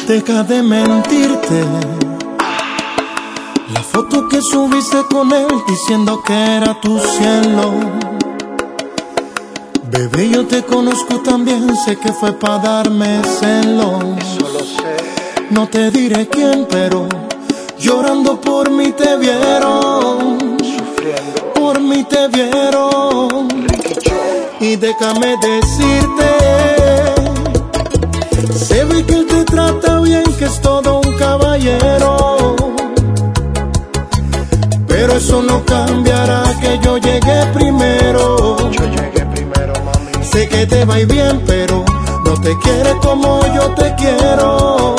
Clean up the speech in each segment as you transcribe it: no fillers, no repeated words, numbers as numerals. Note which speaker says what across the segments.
Speaker 1: Deja de mentirte. La foto que subiste con él diciendo que era tu cielo. Bebé, yo te conozco también, sé que fue para darme celos.
Speaker 2: Eso lo sé.
Speaker 1: No te diré quién, pero llorando por mí te vieron.
Speaker 2: Sufriendo.
Speaker 1: Por mí te vieron. Y déjame decirte, se ve que él te trata bien, que es todo un caballero. Pero eso no cambiará que yo llegué primero.
Speaker 2: Yo llegué primero, mami.
Speaker 1: Sé que te va bien, pero no te quiere como yo te quiero.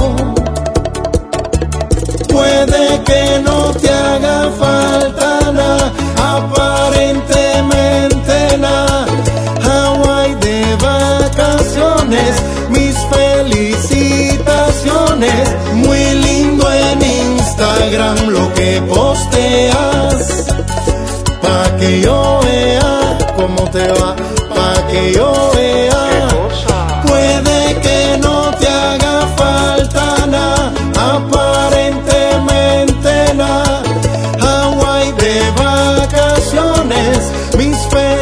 Speaker 1: Puede que no te haga falta nada, aparentemente nada. Hawái de vacaciones, mis felicitaciones. Muy lindo en Instagram lo que posteas, pa' que yo vea cómo te va, pa' que yo vea. Puede que no te haga falta nada, aparentemente nada. Hawái de vacaciones, mis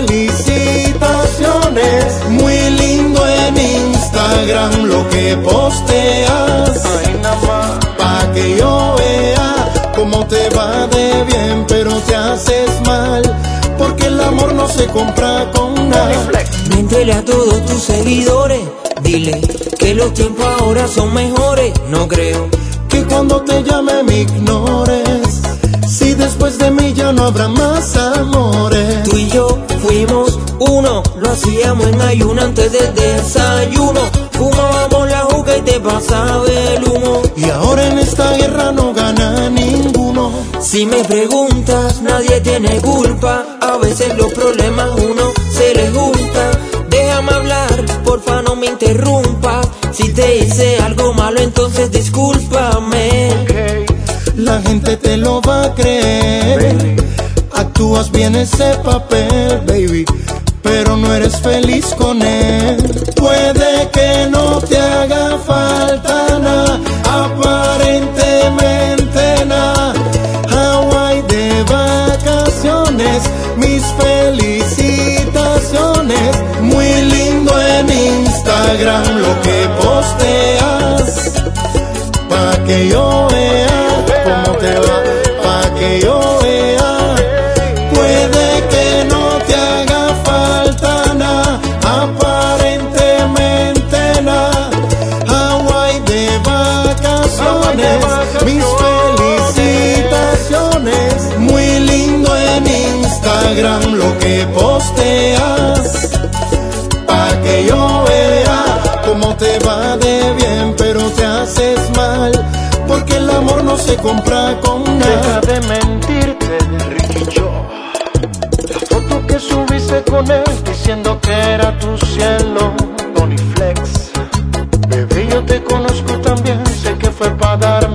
Speaker 1: felicitaciones. Muy lindo en Instagram lo que posteas, pa' que yo vea cómo te va de bien, pero te haces mal, porque el amor no se compra con nada.
Speaker 3: Miéntele a todos tus seguidores, dile que los tiempos ahora son mejores. No creo
Speaker 1: que cuando te llame me ignores, si después de mí ya no habrá más amores.
Speaker 3: tú y yo fuimos uno, lo hacíamos en ayuno antes del desayuno. Fumábamos la juca y te pasaba el humo.
Speaker 1: Y ahora en esta guerra no gana ninguno.
Speaker 3: Si me preguntas, nadie tiene culpa. A veces los problemas uno se les junta. Déjame hablar, porfa no me interrumpas. Si te hice algo malo, entonces discúlpame.
Speaker 2: Okay.
Speaker 1: La gente te lo va a creer,
Speaker 2: Baby.
Speaker 1: Actúas bien ese papel, baby, pero no eres feliz con él. Puede que no te haga falta nada, aparentemente nada. Hawái de vacaciones, mis felicitaciones. Muy lindo en Instagram lo que posteas, pa' que yo vea cómo te va, pa' que yo vea. Puede que no te haga falta nada, aparentemente nada. Hawái de vacaciones, mis felicitaciones. Muy lindo en Instagram lo que posteas, pa' que yo vea cómo te va de bien, pero te haces mal, porque el amor no se compra con nada.
Speaker 2: Deja de mentirte, Ricky Joe. La foto que subiste con él diciendo que era tu cielo, Tony Flex. Bebé, yo te conozco también, sé que fue para darme